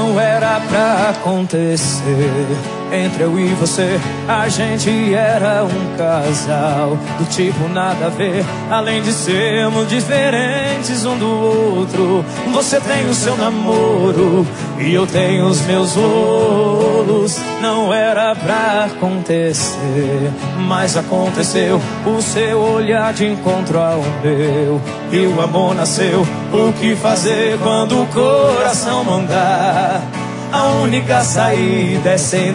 Não era pra acontecer entre eu e você. A gente era um casal do tipo nada a ver. Além de sermos diferentes um do outro, você tem o seu namoro e eu tenho os meus rolos. Não era pra acontecer, mas aconteceu. O seu olhar de encontro ao meu e o amor nasceu. O que fazer quando o coração mandar? A única saída é se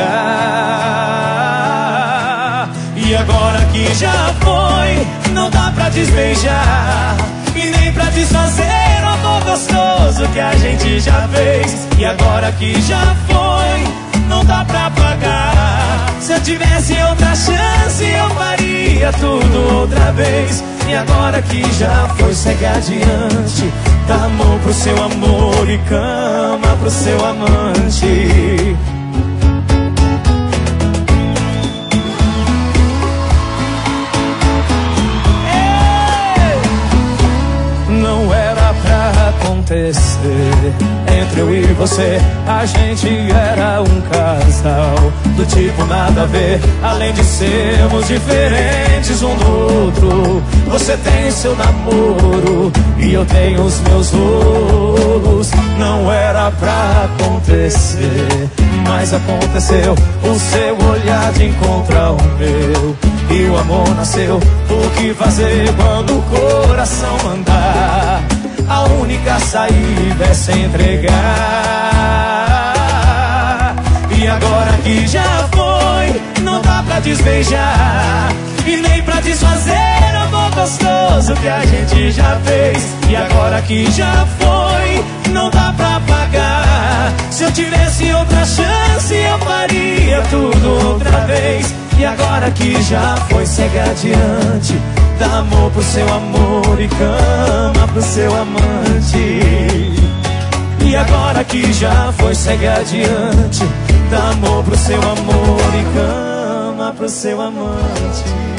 entregar. E agora que já foi, não dá pra desbeijar e nem pra desfazer o amor gostoso que a gente já fez. E agora que já foi, não dá pra pagar. Se eu tivesse outra chance, eu faria tudo outra vez. E agora que já foi, segue adiante. Dá amor pro seu amor e cama pro seu amante. Não era pra acontecer entre eu e você. A gente era um casal do tipo nada a ver. Além de sermos diferentes um do outro, você tem seu namoro e eu tenho os meus rolos. Não era pra acontecer, mas aconteceu. O seu olhar de encontro ao meu e o amor nasceu. O que fazer quando o coração mandar? A única saída é se entregar. E agora que já foi, não dá pra desbeijar e nem pra desfazer o amor gostoso que a gente já fez. E agora que já foi, não dá pra pagar. Se eu tivesse outra chance, eu faria tudo outra vez. E agora que já foi, segue adiante. Dá amor pro seu amor e cama pro seu amante. E agora que já foi, segue adiante. Dá amor pro seu amor e cama pro seu amante.